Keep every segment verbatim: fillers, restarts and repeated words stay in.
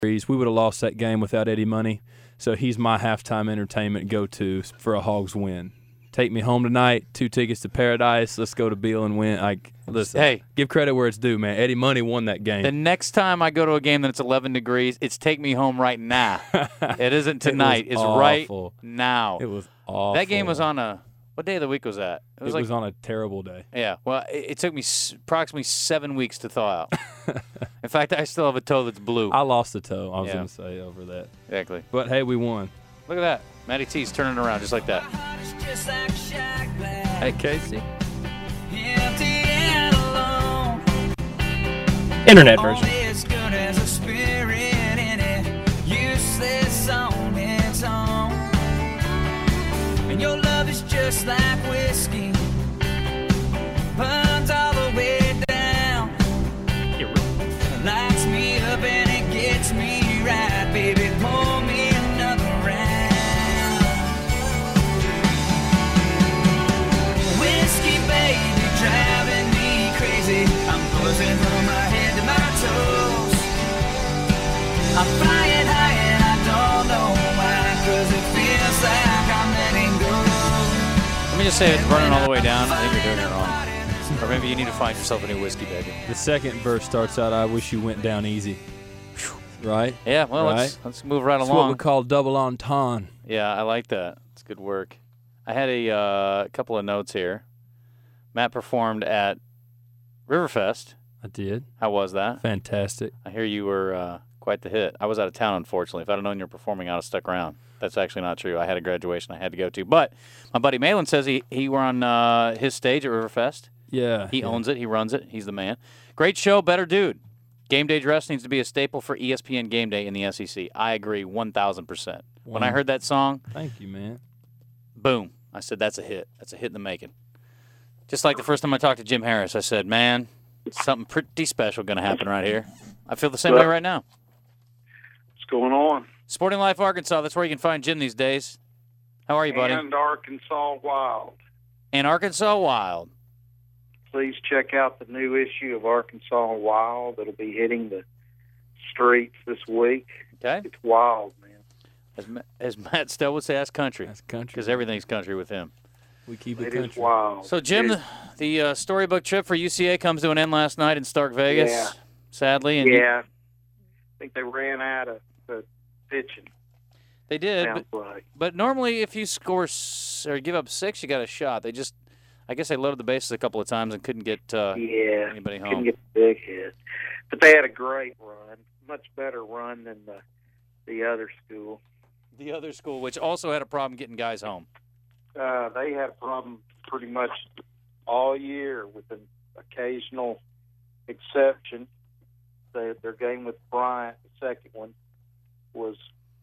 We would have lost that game without Eddie Money. So he's my halftime entertainment go-to for a Hogs win. Take me home tonight, two tickets to paradise. Let's go to Beale and win. I, listen, hey, give credit where it's due, man. Eddie Money won that game. The next time I go to a game that's eleven degrees, it's take me home right now. It isn't tonight. It it's awful. right now. It was awful. That game was on a – what day of the week was that? It was, it like, was on a terrible day. Yeah. Well, it, it took me s- approximately seven weeks to thaw out. In fact, I still have a toe that's blue. I lost a toe, I was yeah. going to say, over that. Exactly. But, hey, we won. Look at that. Matty T's turning around just like that. Hey, Casey. Internet version. And your love is just like whiskey, burns all the way down. Lights me up and it gets me right, baby. Pour me another round. Whiskey, baby, driving me crazy. I'm buzzing from my head to my toes. I'm flying high and I don't know why, 'cause it feels like I'm letting go. Let me just say it's burning all the way down. I think you're doing it wrong. Or maybe you need to find yourself a new whiskey, baby. The second verse starts out, I wish you went down easy. Right? Yeah, well, right? let's, let's move right That's along. what we call double entendre. Yeah, I like that. It's good work. I had a uh, couple of notes here. Matt performed at Riverfest. I did. How was that? Fantastic. I hear you were uh, quite the hit. I was out of town, unfortunately. If I'd have known you were performing, I'd have stuck around. That's actually not true. I had a graduation I had to go to. But my buddy Malin says he, he were on uh, his stage at Riverfest. Yeah. He yeah. owns it. He runs it. He's the man. Great show, better dude. Game day dress needs to be a staple for E S P N Game Day in the S E C. I agree one thousand percent. When I heard that song, thank you, man. Boom. I said, that's a hit. That's a hit in the making. Just like the first time I talked to Jim Harris, I said, man, something pretty special going to happen right here. I feel the same way right now. What's going on? Sporting Life Arkansas, that's where you can find Jim these days. How are you, buddy? And Arkansas Wild. And Arkansas Wild. Please check out the new issue of Arkansas Wild. It'll be hitting the streets this week. Okay. It's wild, man. As, as Matt Stell would say, that's country. That's country. Because everything's country with him. We keep it, it country. Is wild. So, Jim, the, the uh, storybook trip for U C A comes to an end last night in Stark Vegas, yeah. sadly. And yeah. you, I think they ran out of the pitching. They did. Sounds But, like. but normally if you score s- or give up six, you got a shot. They just, I guess they loaded the bases a couple of times and couldn't get uh, yeah, anybody home. Couldn't get the big hit. But they had a great run, much better run than the the other school. The other school, which also had a problem getting guys home. Uh, they had a problem pretty much all year with an occasional exception. They, their game with Bryant, the second one, was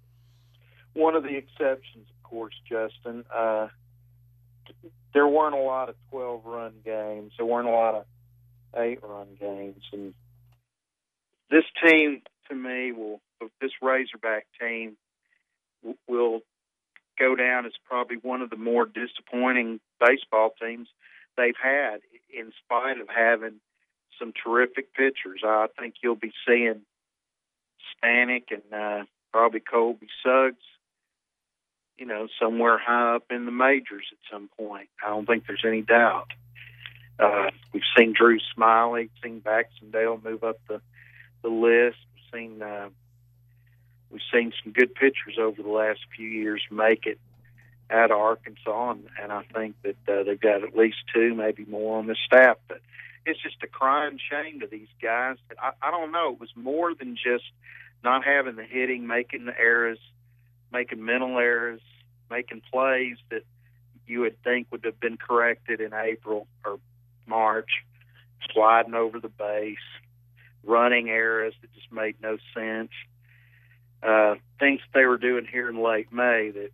one of the exceptions, of course, Justin. Uh, there weren't a lot of twelve-run games. There weren't a lot of eight-run games. And this team, to me, will this Razorback team will go down as probably one of the more disappointing baseball teams they've had, in spite of having some terrific pitchers. I think you'll be seeing Stanek and uh, probably Colby Suggs, you know, somewhere high up in the majors at some point. I don't think there's any doubt. Uh, we've seen Drew Smiley, seen Baxendale move up the, the list. We've seen uh, we've seen some good pitchers over the last few years make it out of Arkansas, and, and I think that uh, they've got at least two, maybe more on the staff. But it's just a crying shame to these guys. I, I don't know. It was more than just not having the hitting, making the errors, making mental errors, making plays that you would think would have been corrected in April or March, sliding over the base, running errors that just made no sense. Uh, things they were doing here in late May that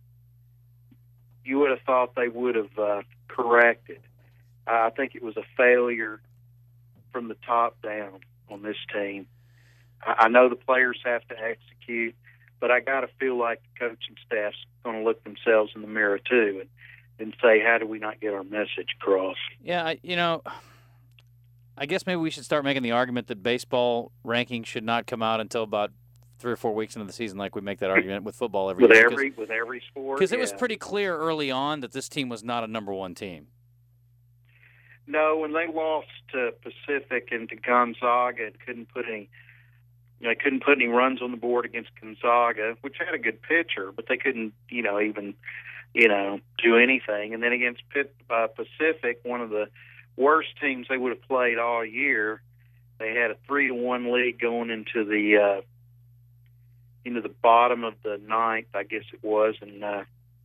you would have thought they would have uh, corrected. Uh, I think it was a failure from the top down on this team. I, I know the players have to execute, but I got to feel like the coaching staff's going to look themselves in the mirror too and, and say, how do we not get our message across? Yeah, I, you know, I guess maybe we should start making the argument that baseball rankings should not come out until about three or four weeks into the season, like we make that argument with football every with year. every with every sport. Because it yeah. was pretty clear early on that this team was not a number one team. No, when they lost to Pacific and to Gonzaga and couldn't put any, you know, they couldn't put any runs on the board against Gonzaga, which had a good pitcher, but they couldn't, you know, even, you know, do anything. And then against Pitt, uh, Pacific, one of the worst teams they would have played all year, they had a three to one lead going into the uh, into the bottom of the ninth, I guess it was, and uh,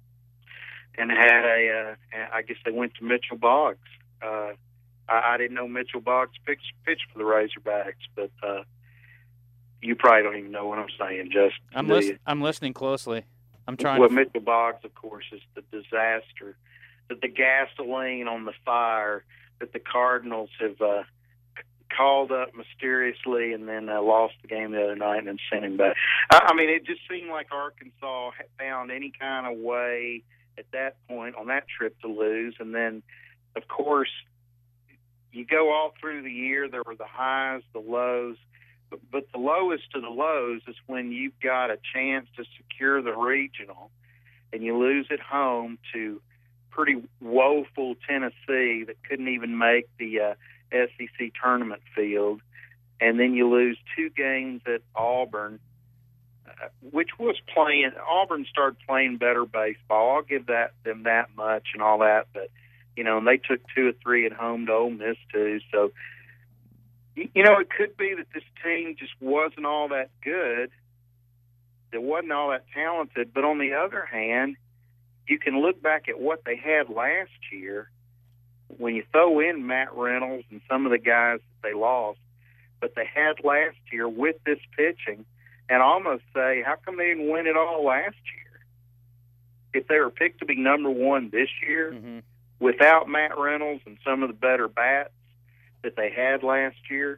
and had a, uh, I guess they went to Mitchell Boggs. Uh, I, I didn't know Mitchell Boggs pitched, pitched for the Razorbacks, but uh, you probably don't even know what I'm saying, Justin. I'm, lis- I'm listening closely. I'm trying well, to... Mitchell Boggs, of course, is the disaster, that the gasoline on the fire that the Cardinals have uh, called up mysteriously and then uh, lost the game the other night and then sent him back. I, I mean, it just seemed like Arkansas had found any kind of way at that point on that trip to lose, and then of course, you go all through the year, there were the highs, the lows, but, but the lowest of the lows is when you've got a chance to secure the regional and you lose at home to pretty woeful Tennessee that couldn't even make the uh, S E C tournament field, and then you lose two games at Auburn, uh, which was playing, Auburn started playing better baseball. I'll give that them that much and all that, but you know, and they took two or three at home to Ole Miss too. So, you know, it could be that this team just wasn't all that good. It wasn't all that talented. But on the other hand, you can look back at what they had last year. When you throw in Matt Reynolds and some of the guys that they lost, but they had last year with this pitching, and almost say, how come they didn't win it all last year? If they were picked to be number one this year, mm-hmm. without Matt Reynolds and some of the better bats that they had last year,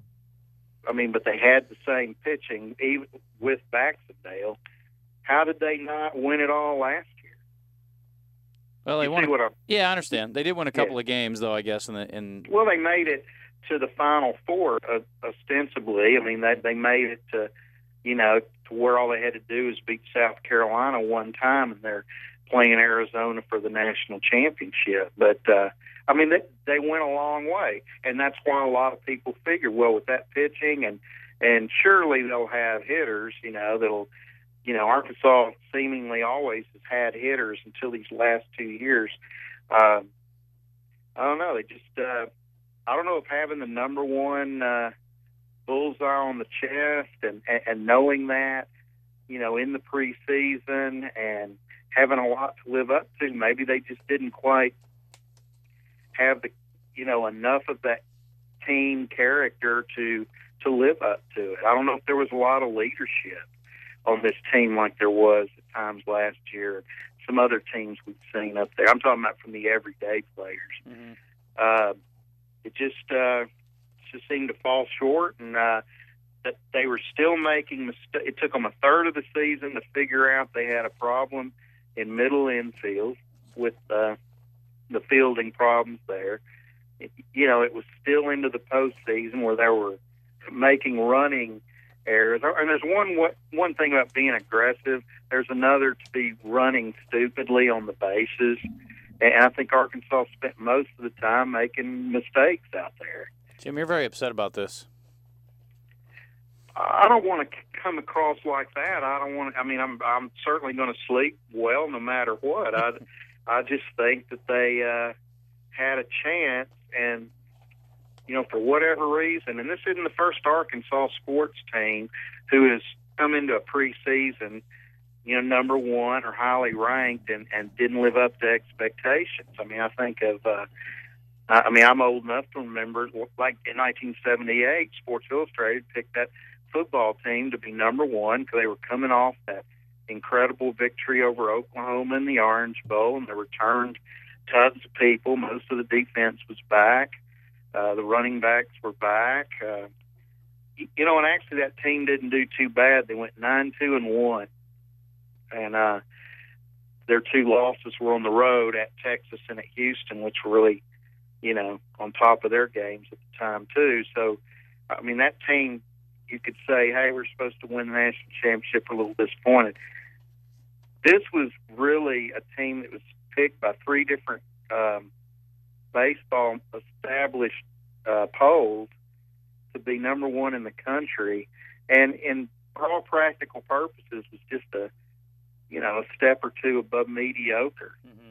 I mean, but they had the same pitching even with Baxendale. How did they not win it all last year? Well, they you won. See what I, yeah, I understand. They did win a couple yeah. of games, though. I guess in the in. Well, they made it to the Final Four uh, ostensibly. I mean, they they made it to, you know, to where all they had to do is beat South Carolina one time, and they're playing Arizona for the national championship. But, uh, I mean, they, they went a long way, and that's why a lot of people figure, well, with that pitching, and, and surely they'll have hitters, you know, that'll, you know, Arkansas seemingly always has had hitters until these last two years. Uh, I don't know. They just, uh, I don't know if having the number one uh, bullseye on the chest and, and, and knowing that, you know, in the preseason and having a lot to live up to, maybe they just didn't quite have the, you know, enough of that team character to to live up to it. I don't know if there was a lot of leadership on this team like there was at times last year. Some other teams we've seen up there. I'm talking about from the everyday players. Mm-hmm. Uh, it just uh, just seemed to fall short, and uh, that they were still making mistakes. It took them a third of the season to figure out they had a problem in middle infield with uh, the fielding problems there. It, you know, it was still into the postseason where they were making running errors. And there's one one thing about being aggressive. There's another to be running stupidly on the bases. And I think Arkansas spent most of the time making mistakes out there. Jim, you're very upset about this. I don't want to come across like that. I don't want to, I mean, I'm I'm certainly going to sleep well no matter what. I, I just think that they uh, had a chance, and, you know, for whatever reason, and this isn't the first Arkansas sports team who has come into a preseason, you know, number one or highly ranked and, and didn't live up to expectations. I mean, I think of, uh, I mean, I'm old enough to remember, like in nineteen seventy-eight, Sports Illustrated picked that football team to be number one because they were coming off that incredible victory over Oklahoma in the Orange Bowl, and they returned tons of people. Most of the defense was back. Uh, the running backs were back. Uh, you know, and actually that team didn't do too bad. They went nine two and one. And uh, their two losses were on the road at Texas and at Houston, which were really, you know, on top of their games at the time too. So, I mean, that team, you could say, hey, we're supposed to win the national championship, we're a little disappointed. This was really a team that was picked by three different um, baseball established uh, polls to be number one in the country, and in for all practical purposes was just a, you know, a step or two above mediocre. Mm-hmm.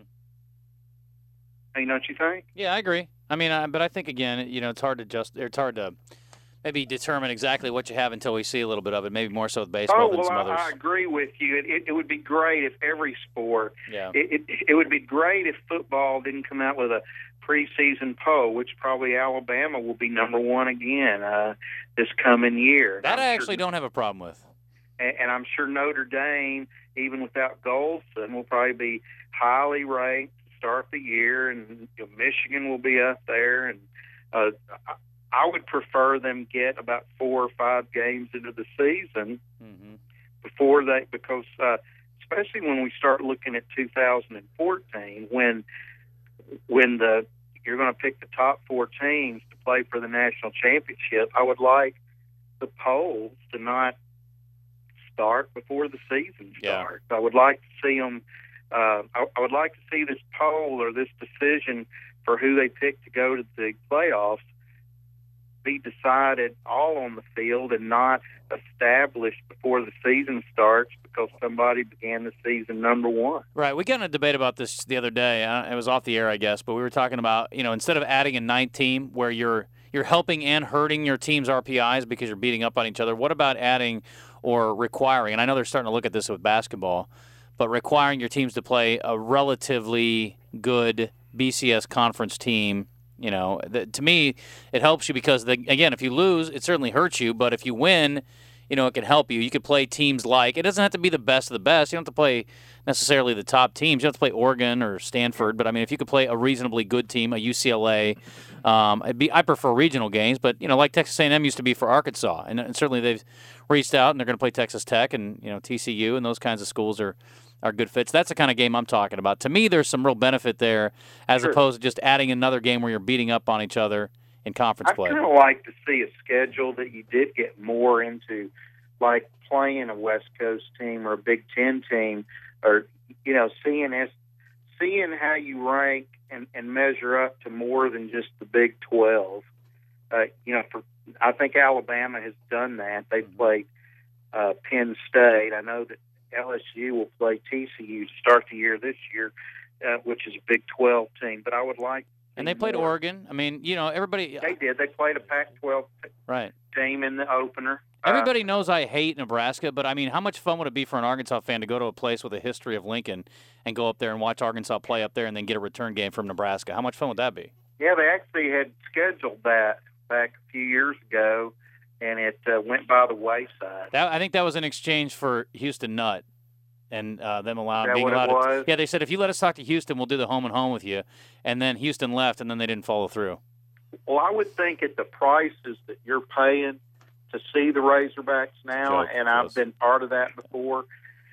You know what you think? Yeah, I agree. I mean, I, but I think again, you know, it's hard to just it's hard to maybe determine exactly what you have until we see a little bit of it. Maybe more so with baseball oh, than well, some I, others. I agree with you. It, it, it would be great if every sport. Yeah. It, it it would be great if football didn't come out with a preseason poll, which probably Alabama will be number one again uh, this coming year. That I'm I actually sure, don't have a problem with. And, and I'm sure Notre Dame, even without Golson, will probably be highly ranked to start the year, and you know, Michigan will be up there. And uh, I, I would prefer them get about four or five games into the season Mm-hmm. before they, because uh, especially when we start looking at two thousand fourteen, when when the you're going to pick the top four teams to play for the national championship, I would like the polls to not start before the season starts. Yeah. I would like to see them. Uh, I, I would like to see this poll or this decision for who they pick to go to the playoffs be decided all on the field and not established before the season starts because somebody began the season number one. Right. We got in a debate about this the other day. Uh, it was off the air, I guess, but we were talking about, you know, instead of adding a ninth team where you're you're helping and hurting your team's R P Is because you're beating up on each other, what about adding or requiring, and I know they're starting to look at this with basketball, but requiring your teams to play a relatively good B C S conference team. You know, the, to me, it helps you because, the, again, if you lose, it certainly hurts you. But if you win, you know, it can help you. You could play teams like, it doesn't have to be the best of the best. You don't have to play necessarily the top teams. You don't have to play Oregon or Stanford. But, I mean, if you could play a reasonably good team, a U C L A, um, it'd be, I prefer regional games. But, you know, like Texas A and M used to be for Arkansas. And, and certainly they've reached out, and they're going to play Texas Tech and, you know, T C U, and those kinds of schools are – are good fits. That's the kind of game I'm talking about. To me, there's some real benefit there as Sure. opposed to just adding another game where you're beating up on each other in conference I play. kind of like to see a schedule that you did get more into, like playing a West Coast team or a Big Ten team, or, you know, seeing as, seeing how you rank and, and measure up to more than just the Big twelve. Uh, you know, for I think Alabama has done that. They Mm-hmm. played uh, Penn State. I know that L S U will play T C U to start the year this year, uh, which is a Big twelve team. But I would like And they played more. Oregon. I mean, you know, everybody. They did. They played a Pac twelve Right. team in the opener. Everybody knows I hate Nebraska, but I mean, how much fun would it be for an Arkansas fan to go to a place with a history of Lincoln and go up there and watch Arkansas play up there and then get a return game from Nebraska? How much fun would that be? Yeah, they actually had scheduled that back a few years ago, and it uh, went by the wayside. That, I think that was in exchange for Houston Nutt and uh, them allowed Is that being what it allowed. To, was? yeah, they said if you let us talk to Houston, we'll do the home and home with you. And then Houston left, and then they didn't follow through. Well, I would think at the prices that you're paying to see the Razorbacks now, Joke, and I've yes. been part of that before,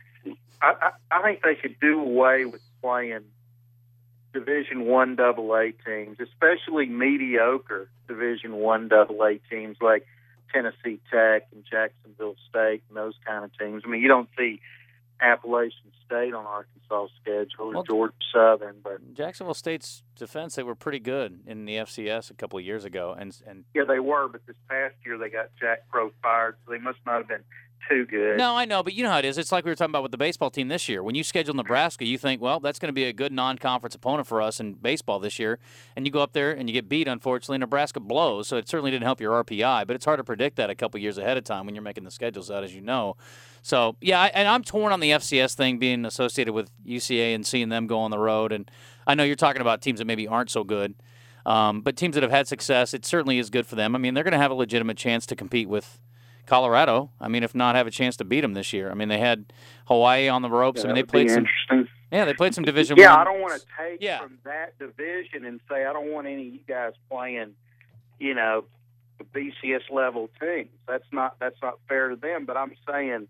I, I, I think they should do away with playing Division One Double A teams, especially mediocre Division One Double A teams like Tennessee Tech and Jacksonville State and those kind of teams. I mean, you don't see Appalachian State on Arkansas' schedule or Well, Georgia Southern, but Jacksonville State's defense, they were pretty good in the F C S a couple of years ago. And and yeah, they were. But this past year they got Jack Crow fired, so they must not have been too good. No, I know, but you know how it is. It's like we were talking about with the baseball team this year. When you schedule Nebraska, you think, well, that's going to be a good non-conference opponent for us in baseball this year. And you go up there and you get beat, unfortunately. Nebraska blows, so it certainly didn't help your R P I. But it's hard to predict that a couple years ahead of time when you're making the schedules out, as you know. So, yeah, I, and I'm torn on the F C S thing being associated with U C A and seeing them go on the road. And I know you're talking about teams that maybe aren't so good. Um, but teams that have had success, it certainly is good for them. I mean, they're going to have a legitimate chance to compete with Colorado. I mean, if not have a chance to beat them this year. I mean, they had Hawaii on the ropes. Yeah, I mean, that they would played be some. interesting. Yeah, they played some Division Yeah, One. I don't want to take Yeah. from that division and say I don't want any of you guys playing, you know, the B C S level teams. That's not that's not fair to them. But I'm saying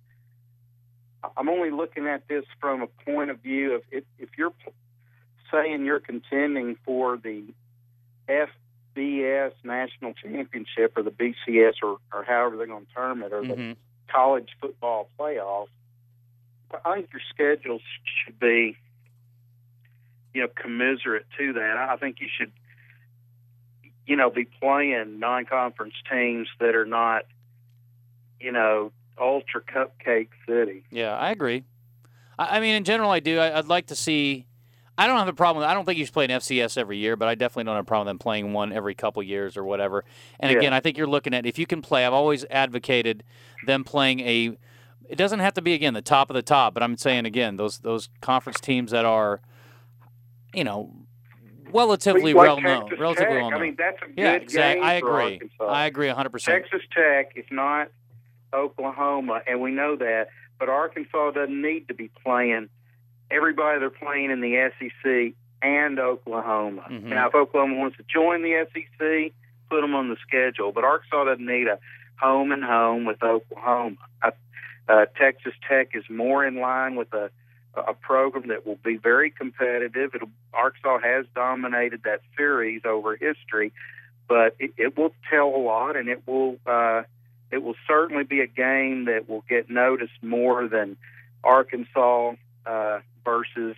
I'm only looking at this from a point of view of if, if you're saying you're contending for the F B S National Championship or the B C S or, or however they're going to term it or the Mm-hmm. college football playoff, I think your schedules should be, you know, commiserate to that. I think you should, you know, be playing non-conference teams that are not, you know, ultra cupcake city. Yeah, I agree. I, I mean, in general, I do. I, I'd like to see. I don't have a problem with I don't think you should play an F C S every year, but I definitely don't have a problem with them playing one every couple years or whatever. And again, Yeah. I think you're looking at if you can play. I've always advocated them playing a. It doesn't have to be again the top of the top, but I'm saying again those those conference teams that are, you know, relatively Like well known, Texas relatively Tech. well known. I mean, that's a good yeah, exactly. game I for agree. Arkansas. I agree one hundred percent. Texas Tech is not Oklahoma, and we know that, but Arkansas doesn't need to be playing everybody they're playing in the S E C and Oklahoma. Mhm. Now, if Oklahoma wants to join the S E C, put them on the schedule, but Arkansas doesn't need a home and home with Oklahoma. I, uh, Texas Tech is more in line with a a program that will be very competitive. It'll, Arkansas has dominated that series over history, but it, it will tell a lot, and it will uh, it will certainly be a game that will get noticed more than Arkansas uh, versus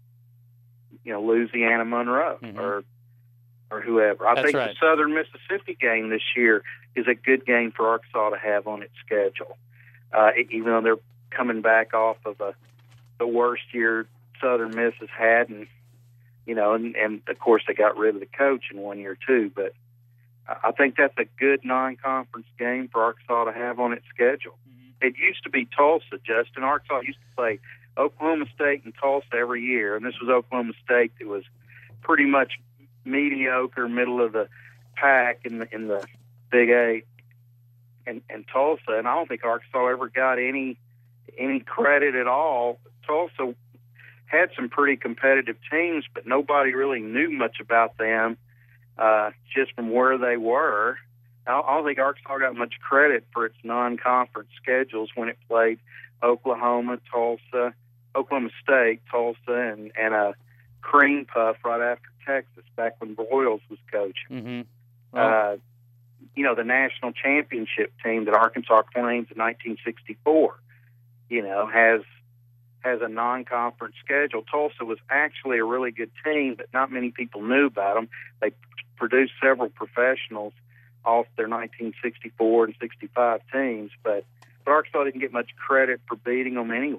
you know Louisiana Monroe Mhm. or or whoever. I That's think right. the Southern Mississippi game this year is a good game for Arkansas to have on its schedule, uh, even though they're coming back off of a the worst year Southern Miss has had, and you know, and, and of course they got rid of the coach in one year too. But I think that's a good non-conference game for Arkansas to have on its schedule. Mhm. It used to be Tulsa, Justin. Arkansas used to play Oklahoma State and Tulsa every year, and this was Oklahoma State that was pretty much mediocre, middle of the pack in the in the Big Eight, and and Tulsa. And I don't think Arkansas ever got any any credit at all. Tulsa had some pretty competitive teams, but nobody really knew much about them uh, just from where they were. I don't think Arkansas got much credit for its non-conference schedules when it played Oklahoma, Tulsa, Oklahoma State, Tulsa, and, and a cream puff right after Texas back when Broyles was coaching. Mm-hmm. Well, Uh, you know, the national championship team that Arkansas claims in nineteen sixty-four, you know, has has a non-conference schedule. Tulsa was actually a really good team, but not many people knew about them. They produced several professionals off their nineteen sixty-four and sixty-five teams, but, but Arkansas didn't get much credit for beating them anyway.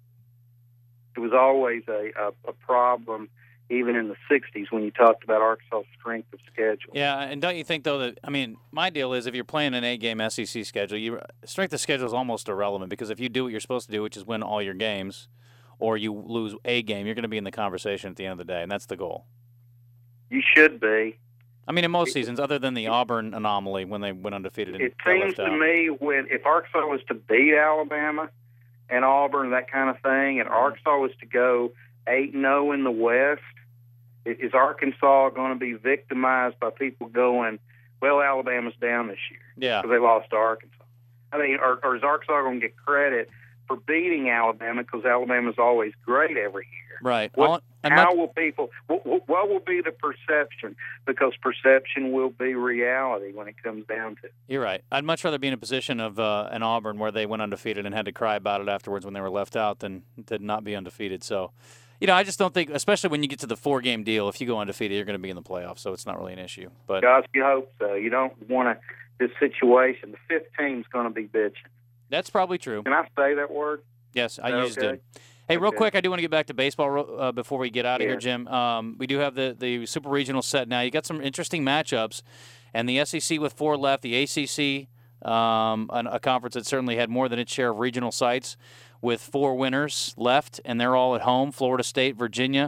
It was always a, a, a problem, even in the sixties, when you talked about Arkansas' strength of schedule. yeah, and don't you think though that I mean, my deal is if you're playing an eight-game S E C schedule, you strength of schedule is almost irrelevant because if you do what you're supposed to do, which is win all your games, or you lose a game, you're going to be in the conversation at the end of the day, and that's the goal. You should be. I mean, in most seasons, other than the Auburn anomaly when they went undefeated and It got seems left to out. me when if Arkansas was to beat Alabama and Auburn, that kind of thing, and Arkansas was to go eight and zero in the West, i- is Arkansas going to be victimized by people going, well, Alabama's down this year Yeah, because they lost to Arkansas? I mean, or, or is Arkansas going to get credit for beating Alabama because Alabama's always great every year? right. What- All- and How much- will people? What, what- what will be the perception? Because perception will be reality when it comes down to it. You're right. I'd much rather be in a position of uh, an Auburn where they went undefeated and had to cry about it afterwards when they were left out than to not be undefeated. So, you know, I just don't think, especially when you get to the four-game deal, if you go undefeated, you're going to be in the playoffs. So it's not really an issue. But Gosh, you hope so. You don't want to. This situation, the fifth team's going to be bitching. that's probably true. Can I say that word? Yes, I Okay. used it. Hey, real Okay. quick, I do want to get back to baseball ro- uh, before we get out of Yeah. here, Jim. Um, we do have the, the Super Regional set now. You got some interesting matchups, and the S E C with four left, the A C C, um, an, a conference that certainly had more than its share of regional sites, with four winners left, and they're all at home: Florida State, Virginia,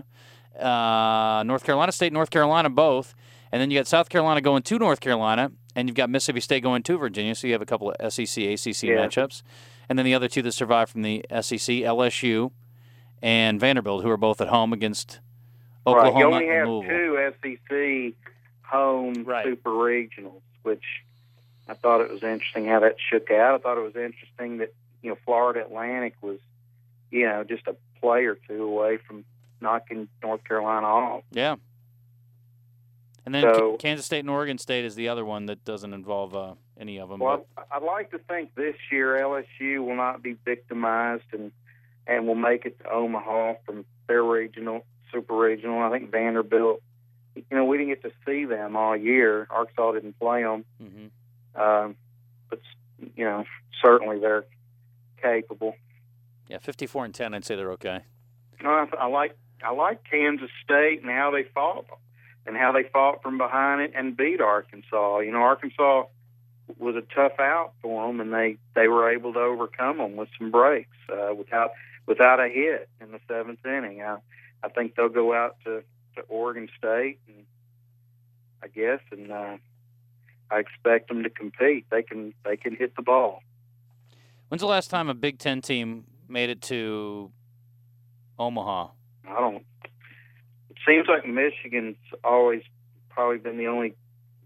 uh, North Carolina State, North Carolina, both. And then you got South Carolina going to North Carolina, and you've got Mississippi State going to Virginia. So you have a couple of S E C, A C C Yeah. matchups, and then the other two that survived from the S E C, L S U and Vanderbilt, who are both at home against Oklahoma right. You only and have Louisville. two S E C home Right. super regionals, which I thought it was interesting how that shook out. I thought it was interesting that you know Florida Atlantic was, you know, just a play or two away from knocking North Carolina off. Yeah. And then So- K- Kansas State and Oregon State is the other one that doesn't involve uh, any of them. Well, I'd like to think this year L S U will not be victimized and and will make it to Omaha from their regional, super regional. I think Vanderbilt, you know, we didn't get to see them all year. Arkansas didn't play them. But, hmm Um, but, you know, certainly they're capable. yeah, fifty-four and ten, I'd say they're okay. No, I, I like I like Kansas State and how they fought and how they fought from behind it and beat Arkansas. You know, Arkansas was a tough out for them, and they, they were able to overcome them with some breaks uh, without without a hit in the seventh inning. I I think they'll go out to, to Oregon State, and I guess, and uh, I expect them to compete. They can they can hit the ball. When's the last time a Big Ten team made it to Omaha? I don't. It seems like Michigan's always probably been the only.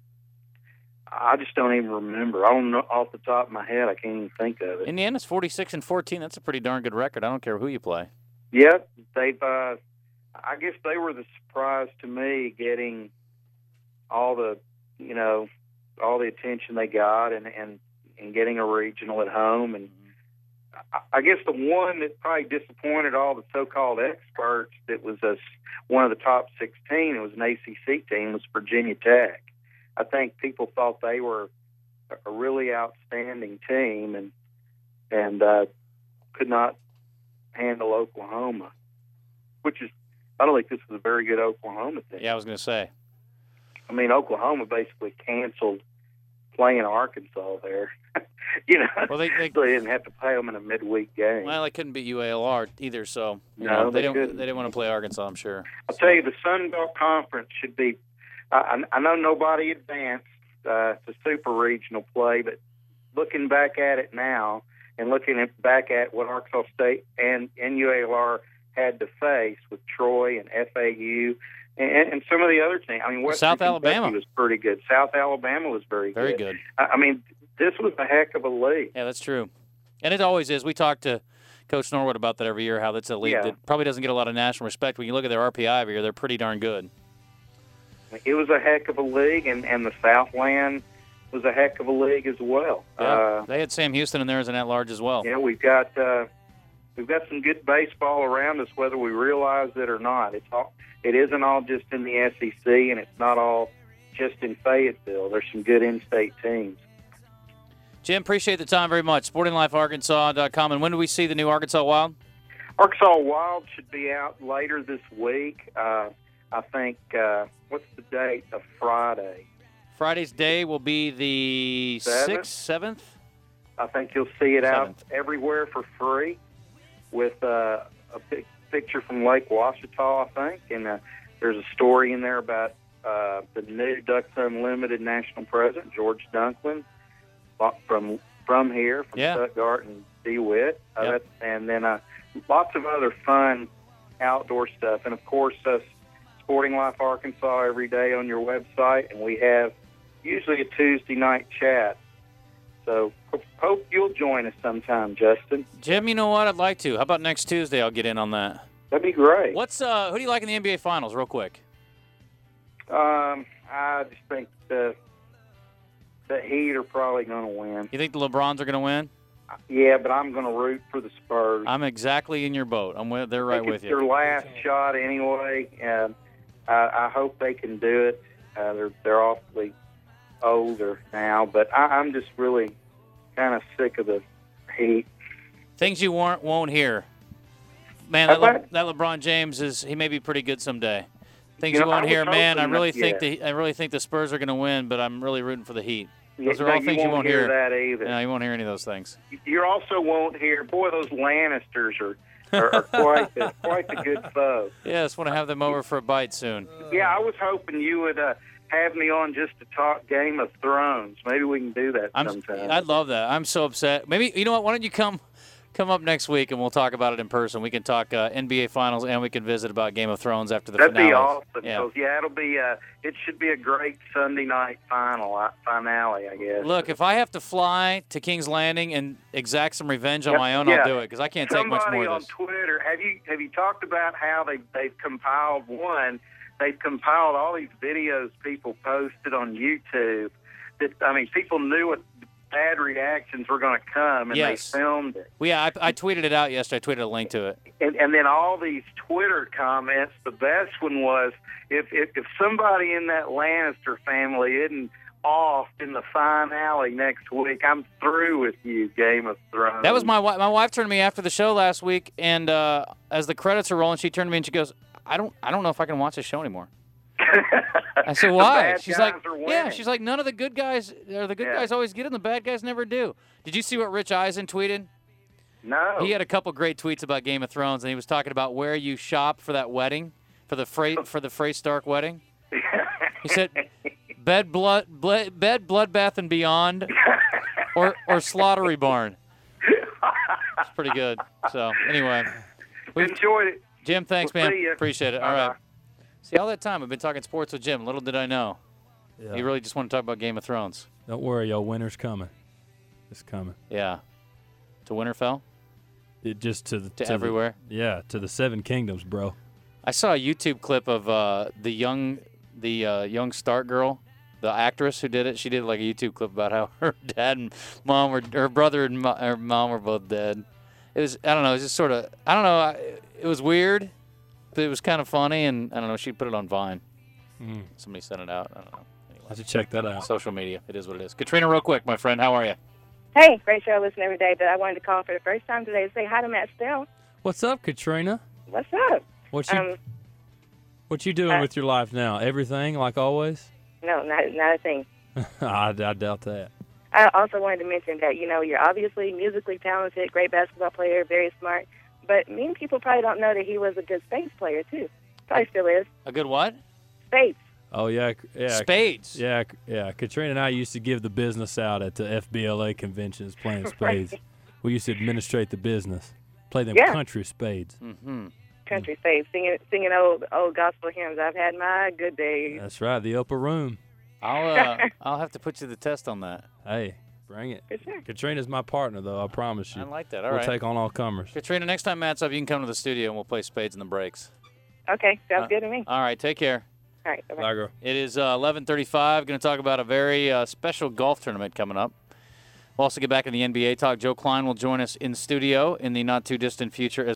I just don't even remember. I don't know off the top of my head. I can't even think of it. Indiana's forty-six and fourteen. That's a pretty darn good record. I don't care who you play. Yeah, they've. Uh, I guess they were the surprise to me, getting all the, you know, all the attention they got, and and, and getting a regional at home. And I, I guess the one that probably disappointed all the so-called experts that was a, one of the top sixteen. It was an A C C team. Was Virginia Tech. I think people thought they were a really outstanding team, and and uh, could not handle Oklahoma, which is, I don't think this was a very good Oklahoma team. Yeah, I was going to say. I mean, Oklahoma basically canceled playing Arkansas there. you know, Well, they, they so they didn't have to play them in a midweek game. well, they couldn't beat U A L R either, so you No, know, they, they don't. couldn't. They didn't want to play Arkansas, I'm sure. I'll tell you, the Sun Belt Conference should be. I, I know nobody advanced uh, to super regional play, but looking back at it now and looking at, back at what Arkansas State and, and U A L R had to face with Troy and F A U and, and some of the other teams. I mean, Western South Kentucky Alabama was pretty good. South Alabama was very, Very good. good. I, I mean, this was a heck of a league. Yeah, that's true. And it always is. We talk to Coach Norwood about that every year, how that's a league Yeah. that probably doesn't get a lot of national respect. When you look at their R P I every year, they're pretty darn good. It was a heck of a league, and, and the Southland was a heck of a league as well. Yeah, Uh, they had Sam Houston in there as an at-large as well. you know, we've got uh, we've got some good baseball around us, whether we realize it or not. It's all it isn't all just in the S E C, and it's not all just in Fayetteville. There's some good in-state teams. Jim, appreciate the time very much. sporting life arkansas dot com. And when do we see the new Arkansas Wild? Arkansas Wild should be out later this week. Uh, I think, uh, what's the date of Friday? Friday's day will be the Seventh? sixth, seventh? I think you'll see it Seventh. out everywhere for free with uh, a pic- picture from Lake Ouachita, I think. And uh, there's a story in there about uh, the new Ducks Unlimited national president, George Dunklin, from from here, from Yeah. Stuttgart and DeWitt. Uh, Yep. that's, and then uh, lots of other fun outdoor stuff. And, of course, uh, Sporting Life Arkansas every day on your website. And we have usually a Tuesday night chat. So hope, hope you'll join us sometime, Justin. Jim, you know what? I'd like to. How about next Tuesday? I'll get in on that. That'd be great. What's uh? Who do you like in the N B A Finals, real quick? Um, I just think the the Heat are probably going to win. You think the LeBrons are going to win? Yeah, but I'm going to root for the Spurs. I'm exactly in your boat. I'm with. They're I right think with it's you. their last shot anyway. Um, I, I hope they can do it. Uh, they're they're awfully older now, but I, I'm just really kind of sick of the Heat. Things you won't won't hear. Man, How that, Le- about- that LeBron James is he may be pretty good someday. Things You you, know, won't I was hear, man. I hoping really that- think yeah. the I really think the Spurs are going to win, but I'm really rooting for the Heat. Those Yeah, are all no, things you you won't won't hear hear. that either. No, you won't hear any of those things. You also won't hear. Boy, those Lannisters are are, are quite the, quite the good foe. Yes, want to have them over for a bite soon. Yeah, I was hoping you would uh, have me on just to talk Game of Thrones. Maybe we can do that I'm, sometime. I'd love that. I'm so upset. Maybe you know what? Why don't you come, come up next week and we'll talk about it in person. We can talk uh, N B A Finals and we can visit about Game of Thrones after the That'd finale. be awesome. Yeah. 'cause, yeah, it'll be. Uh, it should be a great Sunday night final uh, finale, I guess. Look, if I have to fly to King's Landing and exact some revenge on Yep, my own, yeah. I'll do it because I can't take Somebody much more on of this. Twitter, have you have you talked about how they they've compiled one they compiled all these videos people posted on YouTube. That I mean, people knew what bad reactions were going to come, and Yes. they filmed it. Well, yeah, I, I tweeted it out yesterday. I tweeted a link to it. And, and then all these Twitter comments. The best one was, if, if if somebody in that Lannister family isn't off in the finale next week, I'm through with you, Game of Thrones. That was my wife. My wife turned to me after the show last week, and uh, as the credits are rolling, she turned to me and she goes, "I don't, I don't know if I can watch this show anymore." I said, The "Why?" bad She's guys like, are "Yeah." winning. She's like, "None of the good guys, or the good Yeah. guys always get it, and the bad guys never do." Did you see what Rich Eisen tweeted? No. He had a couple great tweets about Game of Thrones, and he was talking about where you shop for that wedding, for the Frey, for the Frey Stark wedding. He said, "Bed, blood, ble- bed, bloodbath, and beyond, or or slaughtery barn." It's pretty good. So anyway, we've, Enjoyed it. Jim, thanks, We'll man. see ya. Appreciate it. All Bye-bye. right. See, all that time I've been talking sports with Jim. Little did I know, Yeah. he really just wanted to talk about Game of Thrones. Don't worry, y'all. Winter's coming. It's coming. Yeah. To Winterfell, It just to the to, the- everywhere. yeah, to the Seven Kingdoms, bro. I saw a YouTube clip of uh, the young, the uh, young Stark girl, the actress who did it. She did like a YouTube clip about how her dad and mom were, her brother and mo- her mom were both dead. It was, I don't know, it was just sort of, I don't know, I, it was weird, but it was kind of funny, and I don't know, she put it on Vine. Mm. Somebody sent it out. I don't know. I Anyway, have to check that out. social media, it is what it is. Katrina, real quick, my friend, how are you? Hey, great show. I listen every day, but I wanted to call for the first time today to say hi to Matt Stell. What's up, Katrina? What's up? What you Um, What you doing uh, with your life now? Everything like always? no, not not a thing. I, I doubt that. I also wanted to mention that, you know, you're obviously musically talented, great basketball player, very smart, but many people probably don't know that he was a good spades player, too. Probably still is. A good what? Spades. Oh yeah, yeah. Spades. Yeah, yeah. Katrina and I used to give the business out at the F B L A conventions playing spades. We used to administrate the business, play them Yeah. country spades. Mm-hmm. Country spades, singing singing old old gospel hymns. I've had my good days. That's right, the upper room. I'll, uh, I'll have to put you to the test on that. Hey, bring it. For sure. Katrina's my partner, though. I promise you. I like that. All we'll right. take on all comers. Katrina, next time Matt's up, you can come to the studio and we'll play spades in the breaks. Okay, sounds Uh, good to me. All right, take care. All right, bye-bye. Bye, girl. It is uh, eleven thirty-five. Going to talk about a very uh, special golf tournament coming up. We'll also get back in the N B A talk. Joe Klein will join us in studio in the not-too-distant future as